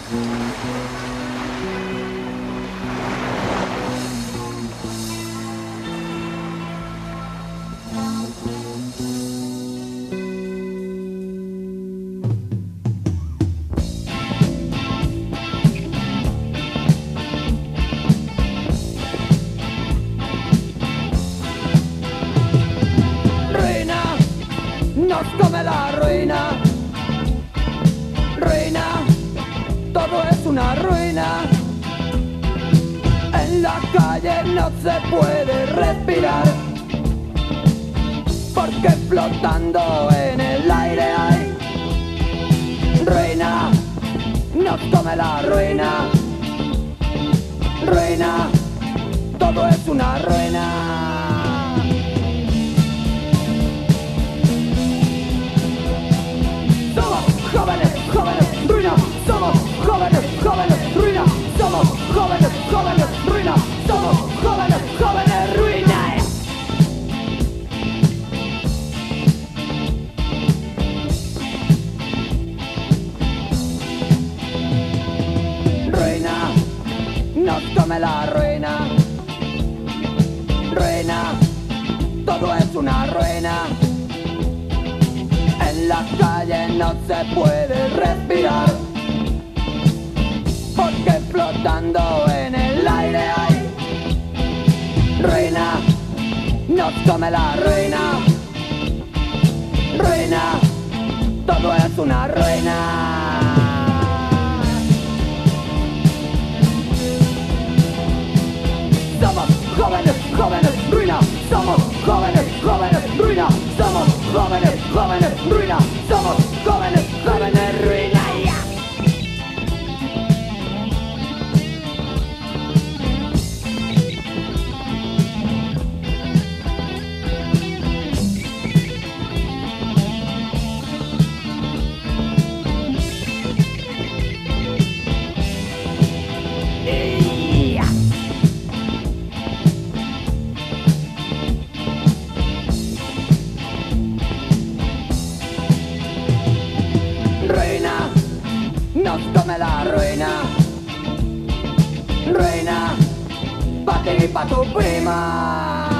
Nos come la ruina, ruina, todo es una ruina. En la calle no se puede respirar, porque flotando en el aire hay ruina. Nos come la ruina, ruina, todo es una ruina. Jóvenes, jóvenes, ruina, somos jóvenes, jóvenes, ruina, somos jóvenes, jóvenes, ruina, somos jóvenes, jóvenes, ruina. Ruina, nos come la ruina, ruina, todo es una ruina. En la calle no se puede respirar, porque flotando en el aire hay ruina. Nos come la ruina, ruina, todo es una ruina. Somos jóvenes, jóvenes, ruina, somos jóvenes, jóvenes, ruina, somos jóvenes, jóvenes, ruina, somos jóvenes, jóvenes, ruina. Nos come la ruina, ruina, pa' ti y pa' tu prima.